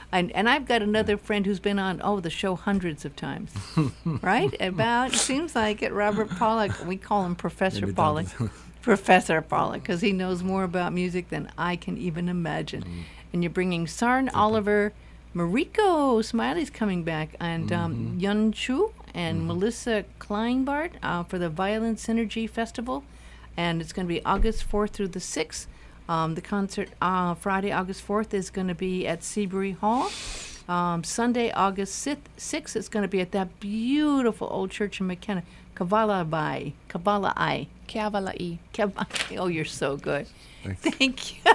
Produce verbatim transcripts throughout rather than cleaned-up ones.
And, and I've got another friend who's been on, oh, the show hundreds of times, right? About, seems like it, Robert Pollock. We call him Professor Maybe Pollock. that- Professor Pollock, because he knows more about music than I can even imagine. Mm. And you're bringing Sarn Oliver, Mariko Smiley's coming back, and um, Mm-hmm. Yun Chu and Melissa Kleinbart uh, for the Violin Synergy Festival. And it's going to be August fourth through the sixth. Um, the concert uh, Friday, August fourth is going to be at Seabury Hall. Um, Sunday, August sixth, it's going to be at that beautiful old church in McKenna, Kavalai. Kavalai. Kavalai. Kav- oh, you're so good. Thanks. Thank you.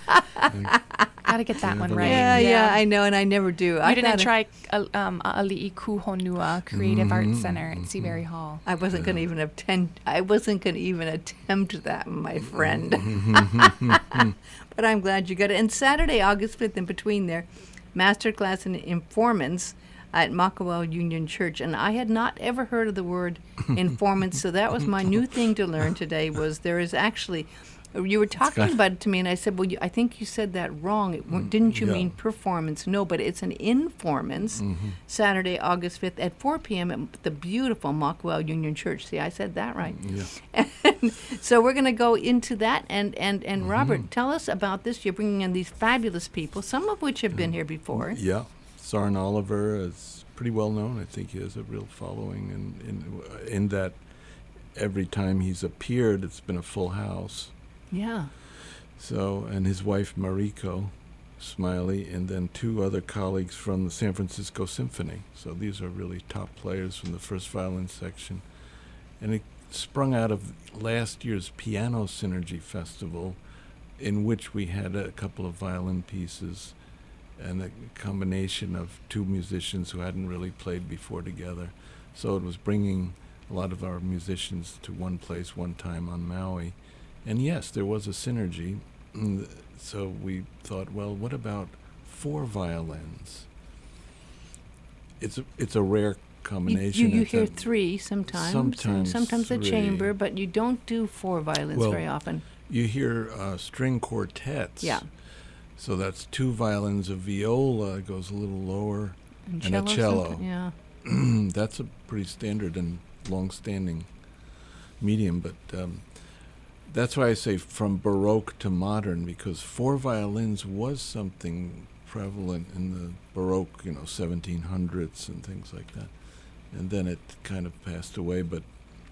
Gotta get that one Kavalai. right. Yeah, yeah, I know, and I never do. You I didn't gotta- try uh, um, Ali'i Kuhonua Creative Mm-hmm. Arts Center at Seabury Hall. I wasn't going to even attempt. I wasn't going to even attempt that, my friend. But I'm glad you got it. And Saturday, August fifth, in between there, masterclass in informants at Makawao Union Church. And I had not ever heard of the word informants, so that was my new thing to learn today. Was there is actually. You were talking got- about it to me, and I said, well, you, I think you said that wrong. It, wa- didn't you yeah. mean performance? No, but it's an informants, Saturday, August fifth at four p.m. at the beautiful Makawao Union Church. See, I said that right. Yeah. And so we're going to go into that. And, and, and Robert, tell us about this. You're bringing in these fabulous people, some of which have been here before. Yeah. Sarn Oliver is pretty well known. I think he has a real following, and in, in that every time he's appeared, it's been a full house. Yeah. So, and his wife Mariko Smiley, and then two other colleagues from the San Francisco Symphony. So these are really top players from the first violin section. And it sprung out of last year's Piano Synergy Festival, in which we had a couple of violin pieces and a combination of two musicians who hadn't really played before together. So it was bringing a lot of our musicians to one place, one time on Maui. And yes, there was a synergy. Mm, So we thought, well, what about four violins? It's a, it's a rare You, combination. you, you It's hear a- three sometimes. sometimes and sometimes a three. chamber, but you don't do four violins Well, very often. You hear uh, string quartets. Yeah. So that's two violins, a viola goes a little lower, and a cello. someti- Yeah. That's a pretty standard and long-standing medium, but um, that's why I say from Baroque to modern, because four violins was something prevalent in the Baroque, you know, seventeen hundreds and things like that. And then it kind of passed away, but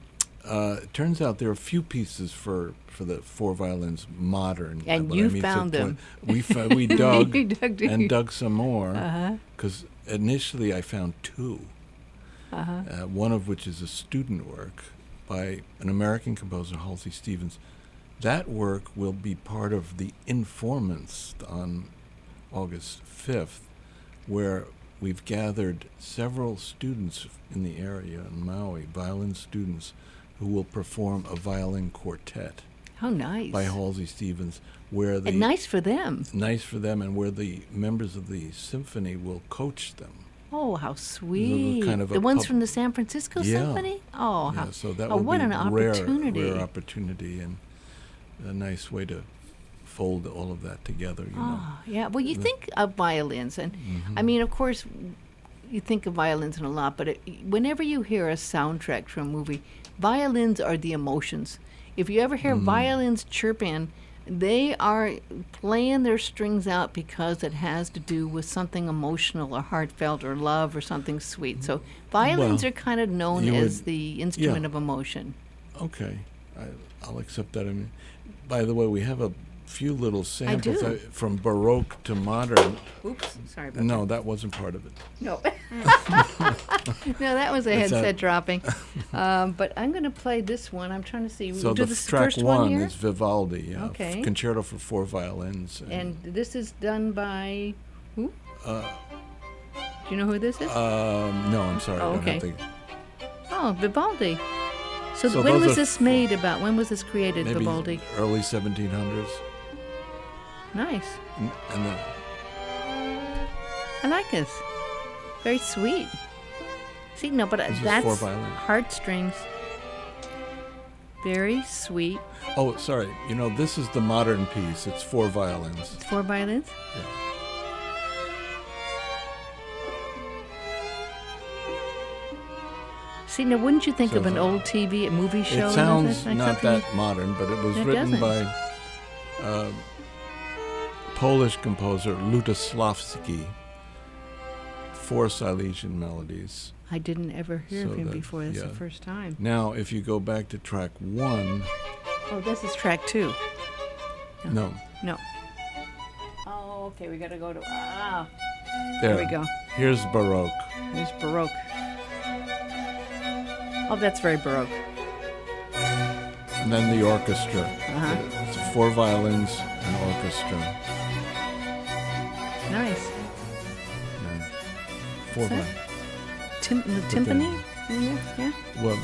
uh, it turns out there are a few pieces for, for the four violins modern. And but you I mean, to found the them. point- We, fo- we dug You dug, did you? and dug some more, Uh-huh. because initially I found two. Uh-huh. Uh, one of which is a student work by an American composer, Halsey Stevens. That work will be part of the Informants on August fifth, where we've gathered several students in the area in Maui, violin students, who will perform a violin quartet How nice. by Halsey Stevens, where the And nice for them. nice for them, and where the members of the symphony will coach them. Oh, how sweet. kind of the a ones pub- from the San Francisco Yeah. Symphony? Oh, how, Yeah, so that oh will what be an a rare, opportunity. rare opportunity, and a nice way to fold all of that together. You know, Oh, yeah. Well, you The- think of violins, and Mm-hmm. I mean, of course, you think of violins in a lot, but it, whenever you hear a soundtrack to a movie, violins are the emotions. If you ever hear Mm-hmm. violins chirping, they are playing their strings out because it has to do with something emotional or heartfelt or love or something sweet. So violins Well, are kind of known you as would- the instrument yeah. of emotion. okay, I, I'll accept that. I mean, by the way, we have a few little samples do. uh, from Baroque to modern. Oops, sorry about No, that wasn't part of it. that. No. No, that was a That's headset a- dropping. Um, but I'm going to play this one. I'm trying to see. So do the this f- track first one one here? is Vivaldi, yeah, f- Okay. concerto for four violins. And this is done by who? uh, Do you know who this is? um, no, I'm sorry. Oh, I don't have okay. the- Oh, Vivaldi. So, So when those was are this f- made about? When was this created, maybe Vivaldi? early seventeen hundreds. Nice. And, and the, I like this. Very sweet. See, no, but uh, This is that's four violins. heartstrings. Very sweet. oh, sorry. You know, this is the modern piece. It's four violins. It's four violins. Yeah. See, now wouldn't you think So of an the- old T V, a movie show? It and sounds something not like that modern, but it was It written doesn't. by uh, Polish composer Lutosławski for Silesian melodies. I didn't ever hear So of him that- before. That's yeah. the first time. Now, if you go back to track one, Oh, this is track two. no, No. Oh, okay. We got to go to. Ah, there, there we go. Here's Baroque. There's Baroque. Oh, that's very Baroque. And then the orchestra. Uh-huh. It's four violins and orchestra. Nice. And four Is that- violins. Tim- the But timpani? then- in there? Yeah. Well,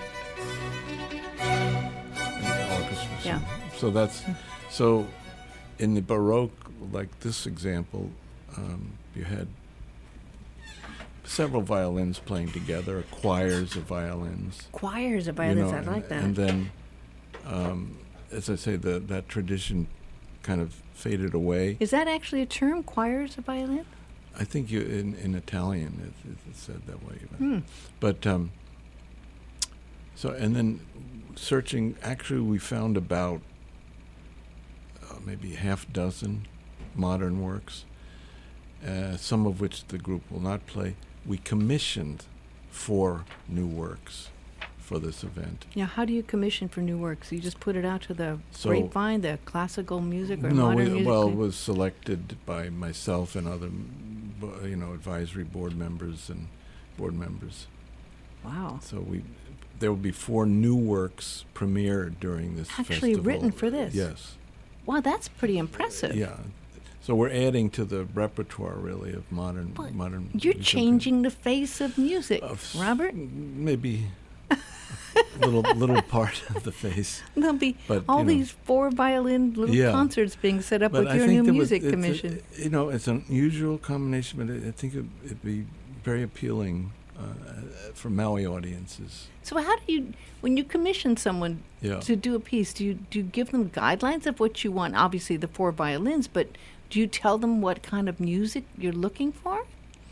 and the orchestra. so- Yeah. So that's so in the Baroque, like this example, um, you had several violins playing together, choirs of violins. Choirs of you violins. know, I like and, that. And then, um, as I say, the, that tradition kind of faded away. Is that actually a term? Choirs of violin? I think you in, in Italian it, it, it's said that way. But, Hmm. but um, so and then searching, actually, we found about uh, maybe half dozen modern works, uh, some of which the group will not play. We commissioned four new works for this event. Yeah. How do you commission for new works? You just put it out to the So- grapevine, the classical music or no, modern we, music? well, it thing? was selected by myself and other, m- bo- you know, advisory board members and board members. Wow. So we, there will be four new works premiered during this Actually festival. written for this? Yes. Wow, that's pretty impressive. Yeah. So we're adding to the repertoire, really, of modern But modern. You're music. changing the face of music, Of s- Robert. Maybe a little little part of the face. There'll be But, all you know. these four violin little Yeah. concerts being set up But with I your think new there was- music it's a- commission. you know, it's an unusual combination, but I I think it, it'd be very appealing uh, for Maui audiences. So how do you, when you commission someone Yeah. to do a piece, do you do you give them guidelines of what you want? Obviously, the four violins, but do you tell them what kind of music you're looking for?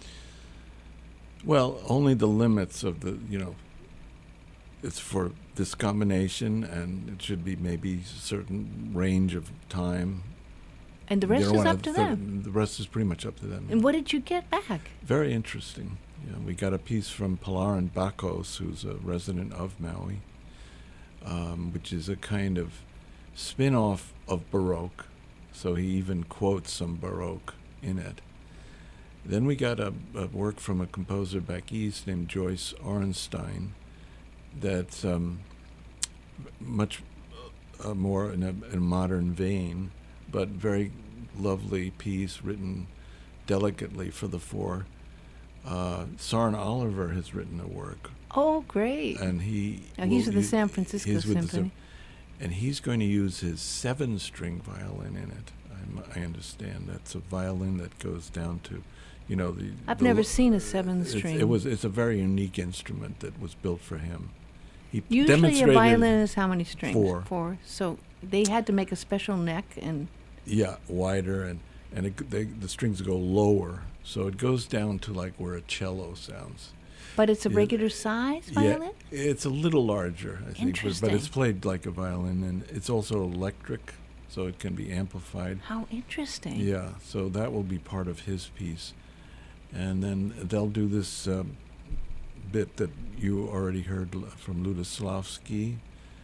Well, only the limits of the, you know, it's for this combination, and it should be maybe a certain range of time. And the You rest don't is wanna up to th- them. The rest is pretty much up to them. And what did you get back? Very interesting. Yeah, we got a piece from Palarin Bakos, who's a resident of Maui, um, which is a kind of spin-off of Baroque. So he even quotes some Baroque in it. Then we got a, a work from a composer back east named Joyce Orenstein that's um, much uh, more in a, in a modern vein, but very lovely piece written delicately for the four. Uh, Soren Oliver has written a work, Oh, great. and he Now, he's will with the u- San Francisco he's with the Symphony. Sym- and he's going to use his seven-string violin in it. I'm, I understand that's a violin that goes down to, you know, the. I've the never lo- seen a it's- seven-string. It was. It's a very unique instrument that was built for him. He Usually a demonstrated. violin is how many strings? Four. Four. So they had to make a special neck and Yeah, wider, and and it, g- they, the strings go lower, so it goes down to like where a cello sounds. but it's a Yeah. regular size violin? Yeah, it's a little larger, I think, but, but Interesting. it's played like a violin, and it's also electric, so it can be amplified. How interesting. Yeah, so that will be part of his piece, and then they'll do this um, bit that you already heard l- from Lutosławski,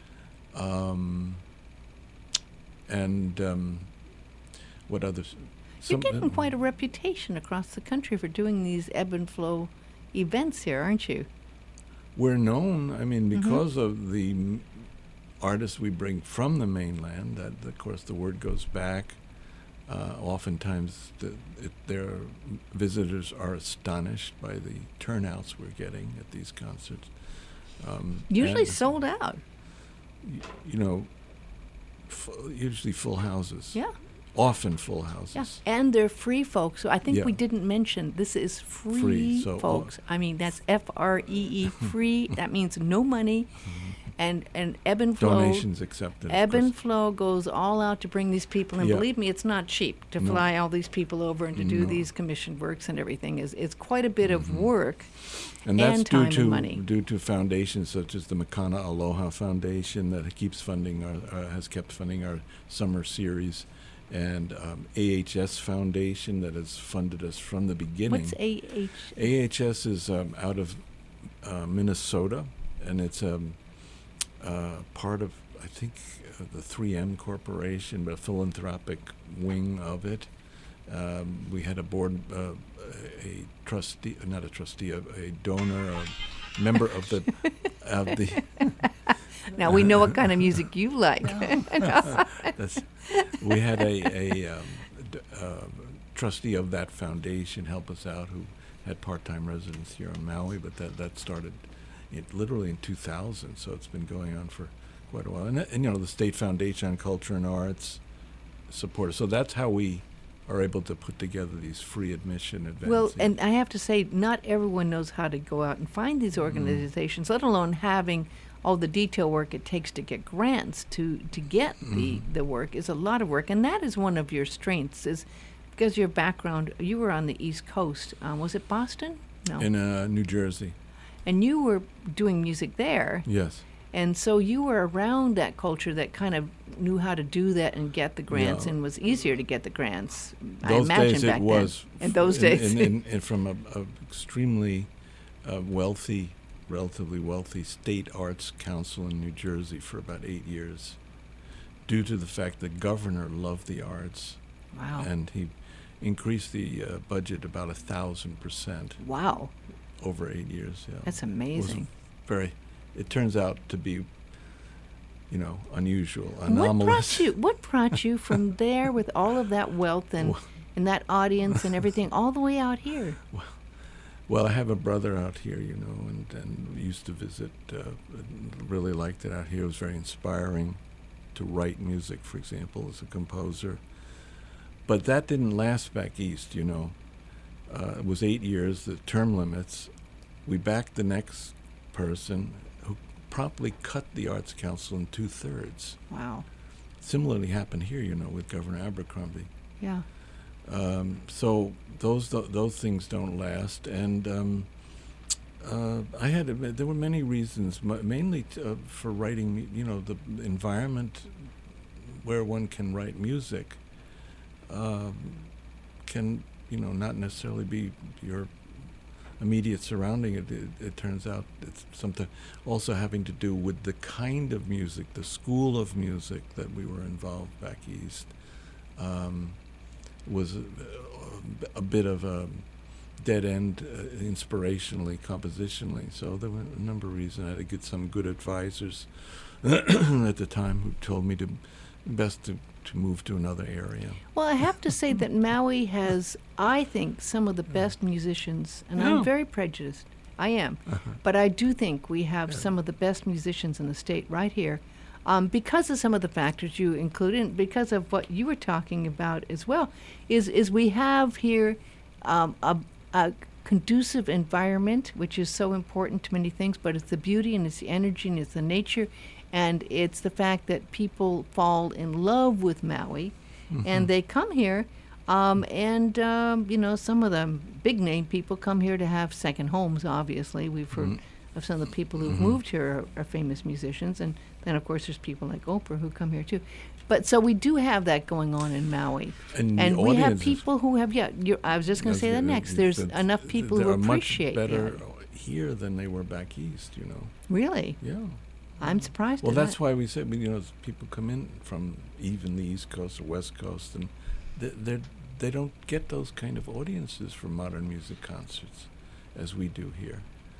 um, and um, what others? You're Some- getting quite a reputation across the country for doing these ebb and flow events here, aren't you? We're known, I mean, Mhm. because of the m- artists we bring from the mainland, that, of course, the word goes back. Uh, oftentimes, the, it, their visitors are astonished by the turnouts we're getting at these concerts. Um, Usually and, sold out. y- You know, f- usually full houses. Yeah. Often full houses. Yeah. And they're free folks. So I think Yeah. we didn't mention this is free, Free, so all- folks. I mean, that's F R E E, free. That means no money. And and ebb and flow. Donations accepted. of Ebb and course. flow goes all out to bring these people, and Yeah. believe me, it's not cheap to No. fly all these people over and to do No. these commissioned works and everything. Is it's quite a bit of work. And that's and due time to and money. due to foundations such as the Makana Aloha Foundation that keeps funding our uh, has kept funding our summer series, and um, A H S Foundation that has funded us from the beginning. What's A H? A H S is um, out of uh, Minnesota, and it's um, uh, part of, I think, uh, the three M Corporation, but a philanthropic wing of it. Um, we had a board, uh, a trustee, not a trustee, a, a donor, a member of the, of the. Now we know what kind of music you like. That's, we had a, a um, d- uh, trustee of that foundation help us out who had part-time residence here on Maui, but that, that started it literally in two thousand, so it's been going on for quite a while. And, and you know, the State Foundation on Culture and Arts support us. So that's how we are able to put together these free admission advances. Well, and I have to say, not everyone knows how to go out and find these organizations, let alone having all the detail work it takes to get grants to, to get the, the work is a lot of work. And that is one of your strengths, is because your background, you were on the East Coast. Um, was it Boston? No. in uh, New Jersey, And you were doing music there. yes. And so you were around that culture that kind of knew how to do that and get the grants, Yeah. and was easier to get the grants. I Those imagine days back it was. then. In those in- days. in- in- in from a, a extremely uh, wealthy, relatively wealthy state arts council in New Jersey for about eight years, due to the fact the governor loved the arts, Wow. and he increased the uh, budget about a thousand percent Wow. over eight years. Yeah, That's It was amazing. very. It turns out to be, you know, unusual, What anomalous. brought you? What brought you from there with all of that wealth and Well- and that audience and everything all the way out here? Well, I have a brother out here, you know, and, and we used to visit. Uh, and really liked it out here. It was very inspiring to write music, for example, as a composer. But that didn't last back east, you know. Uh, it was eight years, the term limits. We backed the next person who promptly cut the Arts Council in two-thirds. Wow. Similarly happened here, you know, with Governor Abercrombie. Yeah. Um, so those th- those things don't last, and um, uh, I had a, there were many reasons, m- mainly t- uh, for writing. mu- You know, the environment where one can write music um, can, you know, not necessarily be your immediate surrounding. It, it, it turns out it's something also having to do with the kind of music, the school of music that we were involved back east. Um, was a, a bit of a dead end uh, inspirationally, compositionally. So there were a number of reasons. I had to get some good advisors at the time who told me to best to, to move to another area. Well, I have to say that Maui has, I think, some of the best musicians, and Yeah. I'm very prejudiced. I am. Uh-huh. But I do think we have Yeah. some of the best musicians in the state right here, um, because of some of the factors you included, and because of what you were talking about as well, is, is we have here um, a, a conducive environment, which is so important to many things, but it's the beauty and it's the energy and it's the nature, and it's the fact that people fall in love with Maui, and they come here, um, and um, you know, some of the big name people come here to have second homes. Obviously, we've heard Mhm. of some of the people who've Mhm. moved here are, are famous musicians, and then of course there's people like Oprah who come here too. But so we do have that going on in Maui, And, and the we have audience is- people who have yeah. You're, I was just going to Yes, say that yeah, next. it's- There's it's- enough people they who are appreciate much better that. here than they were back east, you know. Really, Yeah. I'm surprised. Well, at that's that. why we said, you know, as people come in from even the East Coast or West Coast, and they they they don't get those kind of audiences for modern music concerts as we do here.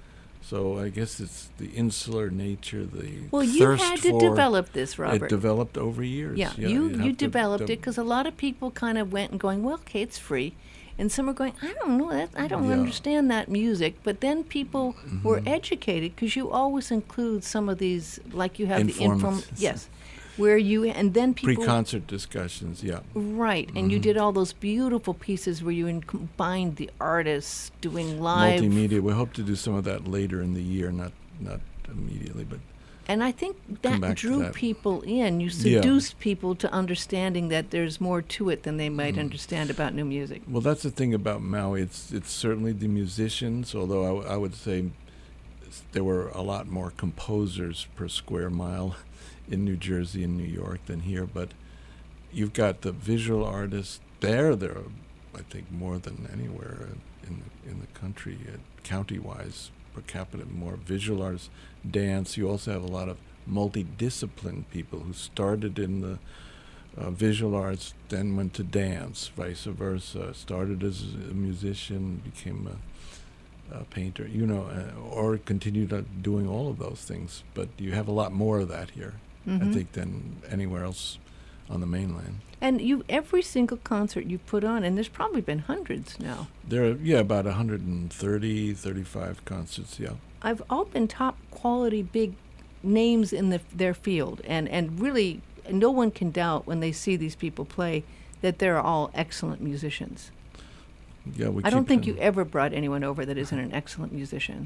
So I guess it's the insular nature, the Well, you thirst had to for develop this, it Robert. developed over years. Yeah, Yeah, you have you to developed de- it because a lot of people kind of went and going, well, okay, it's free, and some are going, I don't know that, I don't Yeah. understand that music. But then people were Mhm. educated because you always include some of these, like you have the inform, Informants. yes, where you and then people pre-concert discussions. Yeah. right, and you Mhm. did all those beautiful pieces where you in- combined the artists doing live. Multimedia. We hope to do some of that later in the year, not not immediately, but And I think Come that back to drew that. people in. You Yeah. seduced people to understanding that there's more to it than they might Mm. understand about new music. Well, that's the thing about Maui. It's it's certainly the musicians, although I, w- I would say s- there were a lot more composers per square mile in New Jersey and New York than here. But you've got the visual artists there. There are, I think, more than anywhere in the, in the country, uh, county-wise, per capita, more visual artists. Dance. You also have a lot of multidisciplined people who started in the uh, visual arts, then went to dance, vice versa. Started as a musician, became a, a painter, you know, uh, or continued uh, doing all of those things. But you have a lot more of that here, I Mhm. think, than anywhere else on the mainland. And you, every single concert you put on, and there's probably been hundreds now. There are, yeah, about one hundred thirty, thirty-five concerts, yeah. I've all been top quality big names in the, their field, and, and really no one can doubt when they see these people play that they're all excellent musicians. Yeah, we I don't keep think them- you ever brought anyone over that isn't an excellent musician.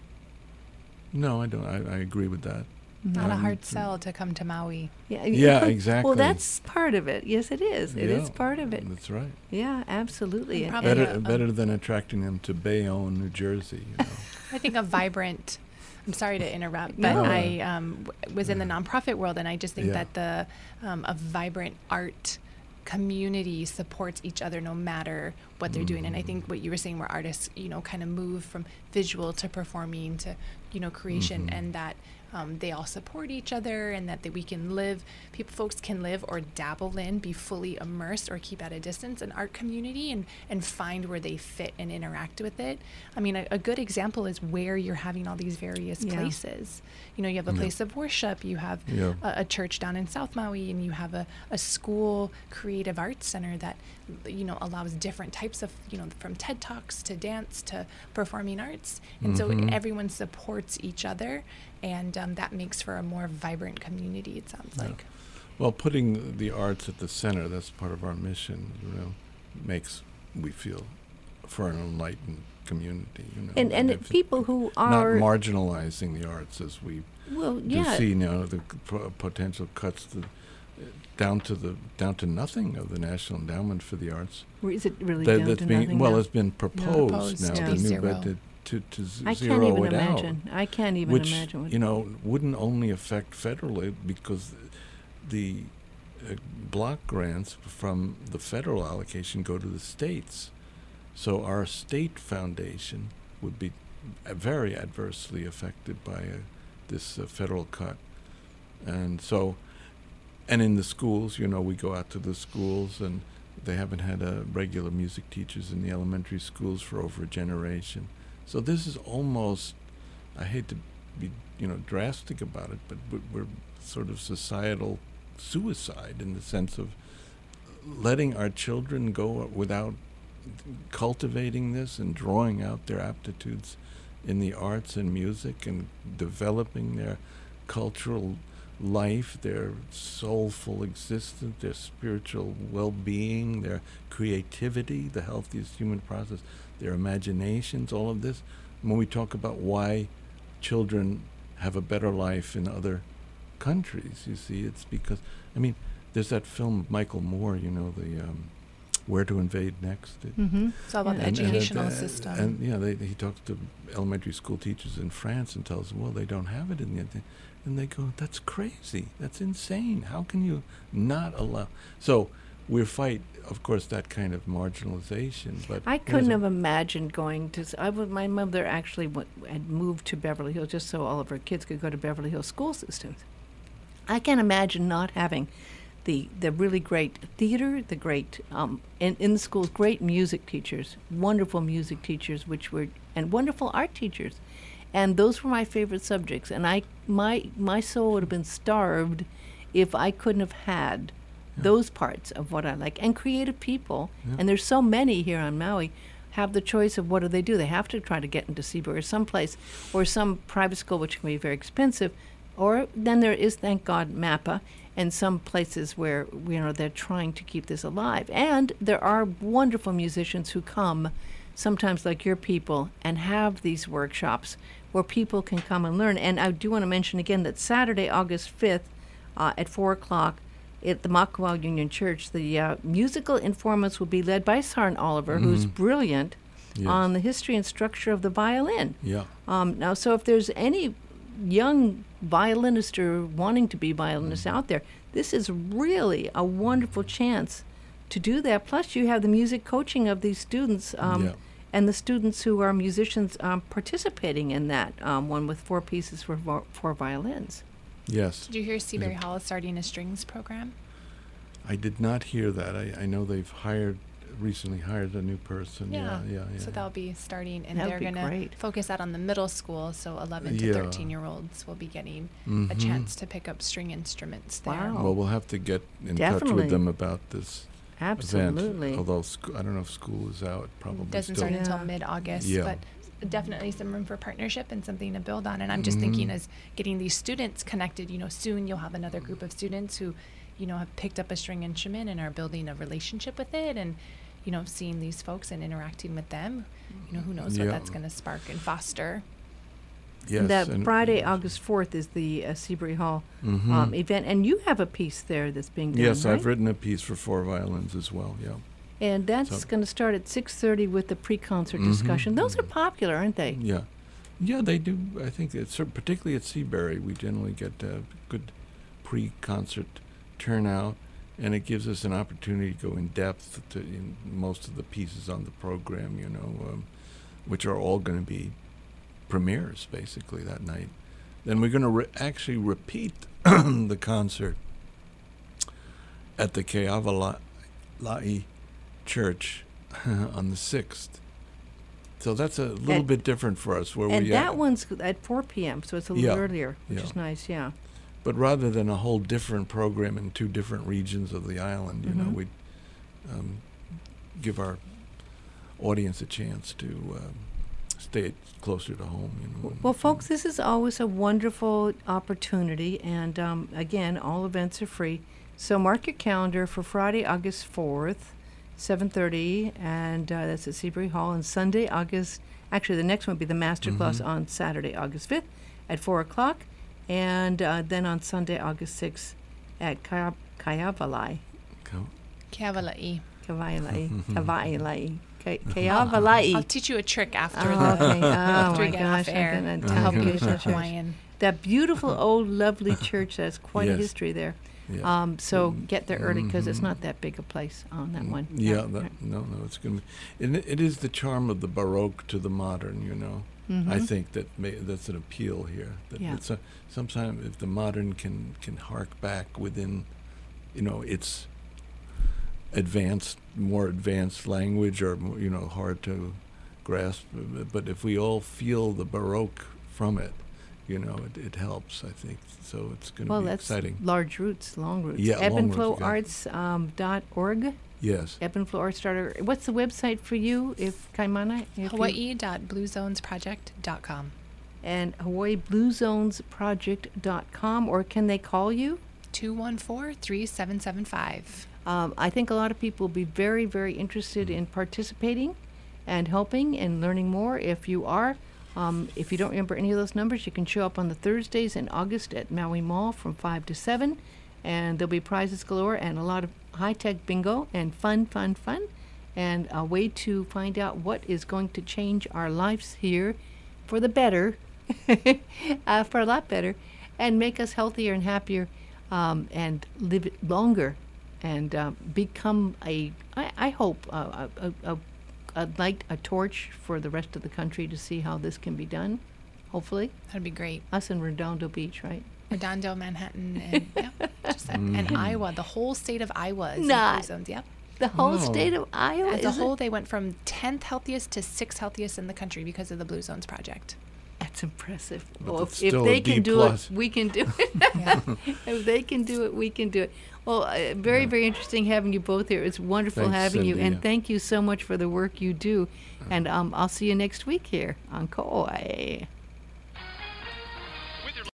No, I don't. I, I agree with that. Not a Um, hard sell to come to Maui. Yeah, Yeah, exactly. Well, that's part of it. Yes, it is. It is Yeah, part of it. That's right. Yeah, absolutely. And And- probably Better, a- better than attracting them to Bayonne, New Jersey. You know. I think a vibrant. I'm sorry to interrupt, but No. I um, w- was in the nonprofit world, and I just think Yeah. that the um, a vibrant art community supports each other no matter what they're doing. And I think what you were saying, where artists, you know, kind of move from visual to performing to, you know, creation, Mhm. and that um, they all support each other, and that, that we can live, people, folks can live or dabble in, be fully immersed or keep at a distance an art community, and, and find where they fit and interact with it. I mean, a, a good example is where you're having all these various Yeah. places. You know, you have a Yeah. place of worship, you have Yeah. a, a church down in South Maui, and you have a, a school creative arts center that, you know, allows different types of, you know, from TED Talks to dance to performing arts. And so Mhm. everyone supports each other, and um, that makes for a more vibrant community, it sounds Yeah. like. Well, putting the arts at the center, that's part of our mission, you know, makes, we feel, for an enlightened community, you know. and and if- people who not are marginalizing the arts as we well, do yeah, see now, the c- pro- potential cuts to, down to the down to nothing of the National Endowment for the Arts. Or is it really That- down that's to being nothing well, now? it's been proposed, Proposed now. to the be new zero. budget to to z- I zero can't even it out. imagine. I can't even which imagine. What you know wouldn't only affect federally, because the uh, block grants from the federal allocation go to the states, so our state foundation would be uh, very adversely affected by uh, this uh, federal cut. And so, and in the schools, you know, we go out to the schools, and they haven't had uh, regular music teachers in the elementary schools for over a generation. So this is almost, I hate to be, you know, drastic about it, but we're, we're sort of societal suicide in the sense of letting our children go without cultivating this and drawing out their aptitudes in the arts and music and developing their cultural life, their soulful existence, their spiritual well-being, their creativity, the healthiest human process, their imaginations, all of this. When we talk about why children have a better life in other countries, you see, it's because, I mean, there's that film of Michael Moore, you know, the um, Where to Invade Next. It, Mm-hmm. It's all about Yeah. the And- and- educational and, system. And yeah, they, he talks to elementary school teachers in France and tells them, well, they don't have it in the, and they go, that's crazy, that's insane. How can you not allow? So we fight, of course, that kind of marginalization. But I you know, couldn't so- have imagined going to. s- I would. My mother actually went, had moved to Beverly Hills just so all of her kids could go to Beverly Hills school systems. I can't imagine not having the the really great theater, the great um, in in the schools, great music teachers, wonderful music teachers, which were and wonderful art teachers, and those were my favorite subjects. And I my my soul would have been starved if I couldn't have had Yeah. those parts of what I like. And creative people, Yeah. and there's so many here on Maui, have the choice of what do they do. They have to try to get into Seaburg or someplace, or some private school, which can be very expensive, or then there is, thank God, MAPA, and some places where, you know, they're trying to keep this alive. And there are wonderful musicians who come sometimes like your people, and have these workshops where people can come and learn. And I do want to mention again that Saturday, August fifth, uh, at four o'clock at the Makawao Union Church, the uh, musical informants will be led by Sergeant Oliver, mm-hmm. who's brilliant yes. on the history and structure of the violin. Yeah. Um, now, so if there's any young violinist or wanting to be violinist mm-hmm. out there, this is really a wonderful chance to do that. Plus, you have the music coaching of these students. Um, yeah. And the students who are musicians um, participating in that um, one with four pieces for vo- four violins. Yes. Did you hear Seabury Hall is starting a strings program? I did not hear that. I, I know they've hired recently hired a new person. Yeah, yeah, yeah. yeah so they'll be starting, and that they're going to focus that on the middle school. So eleven to yeah. thirteen year olds will be getting mm-hmm. a chance to pick up string instruments there. Wow. Well, we'll have to get in Definitely. touch with them about this. Absolutely. Event, although sc- I don't know if school is out. Probably doesn't still. start until Yeah. mid-August, Yeah. but definitely some room for partnership and something to build on. And I'm just Mhm. thinking, as getting these students connected, you know, soon you'll have another group of students who, you know, have picked up a string instrument and are building a relationship with it, and you know, seeing these folks and interacting with them. You know, who knows Yeah. what that's going to spark and foster. Yes. And that and Friday, August fourth, is the uh, Seabury Hall Mhm. um, event, and you have a piece there that's being done. Yes, right? I've written a piece for four violins as well. Yeah. And that's So- going to start at six thirty with the pre-concert Mhm. discussion. Those are popular, aren't they? Yeah, yeah, they do. I think it's cer- particularly at Seabury, we generally get a good pre-concert turnout, and it gives us an opportunity to go in depth to in most of the pieces on the program. You know, um, which are all going to be premieres basically that night. Then we're going to re- actually repeat the concert at the Keavalai Church on the sixth. So that's a little And- bit different for us. Where And we that uh, one's at four p.m., so it's a Yeah, little earlier, which yeah. is nice, yeah. But rather than a whole different program in two different regions of the island, you know, Mhm. we'd um, give our audience a chance to um, stay closer to home. You know. Well, and- folks, this is always a wonderful opportunity, and um, again, all events are free. So mark your calendar for Friday, August fourth, seven thirty, and uh, that's at Seabury Hall. And Sunday, August, actually the next one will be the master class Mhm. on Saturday, August fifth at four o'clock, and uh, then on Sunday, August sixth at Kaya- Kayavalai. Co- Kavalai. Kawailai. Kawailai. Ka- Kayavalai. I'll teach you a trick after Oh, the okay. Oh, after my we get gosh. off air I'm gonna to help tell you you with the such a- Hawaiian. That beautiful old lovely church, that's quite a Yes. history there. yeah. Um, so Mm, get there early because it's mhm. not that big a place on that Mm, one. Yeah, that, no, no, it's going to be. And it, it is the charm of the Baroque to the modern, you know. I Mhm. think that may, that's an appeal here. That Yeah. it's a, sometimes if the modern can, can hark back within, you know, its advanced, more advanced language or, mo- you know, hard to grasp. uh, But if we all feel the Baroque from it, you know, it, it helps, I think. So it's going to Well, be that's exciting. large roots, long roots. Yeah, long roots, Ebbenflow exactly. Arts um, dot org. Yes. Ebbenflow Arts dot org. What's the website for you, if Kaimana? If you- Hawaii dot blue zones project dot com. and Hawaii Blue Zones Project dot com, or can they call you? two one four, three seven seven five. Um, I think a lot of people will be very, very interested in participating and helping and learning more. If you are, um, if you don't remember any of those numbers, you can show up on the Thursdays in August at Maui Mall from five to seven, and there'll be prizes galore and a lot of high-tech bingo and fun, fun, fun, and a way to find out what is going to change our lives here for the better, uh, for a lot better, and make us healthier and happier, um, and live it longer, and uh, become a, I, I hope, uh, a, a, a, a light, a torch for the rest of the country to see how this can be done, hopefully. That'd be great. Us in Redondo Beach, right? Redondo, Manhattan, and yeah, just that. And Mhm. Iowa, the whole state of Iowa is in Not- blue zones. Yep. The whole Oh. state of Iowa. As a is it? whole, they went from tenth healthiest to sixth healthiest in the country because of the Blue Zones Project. That's impressive. But Well, it's if, if still a they B can do plus. it, we can do it. Yeah. If they can do it, we can do it. Well, uh, very, Yeah. very interesting having you both here. It's wonderful Thanks, having you, Cindy, and yeah. thank you so much for the work you do. And um, I'll see you next week here on Kauai.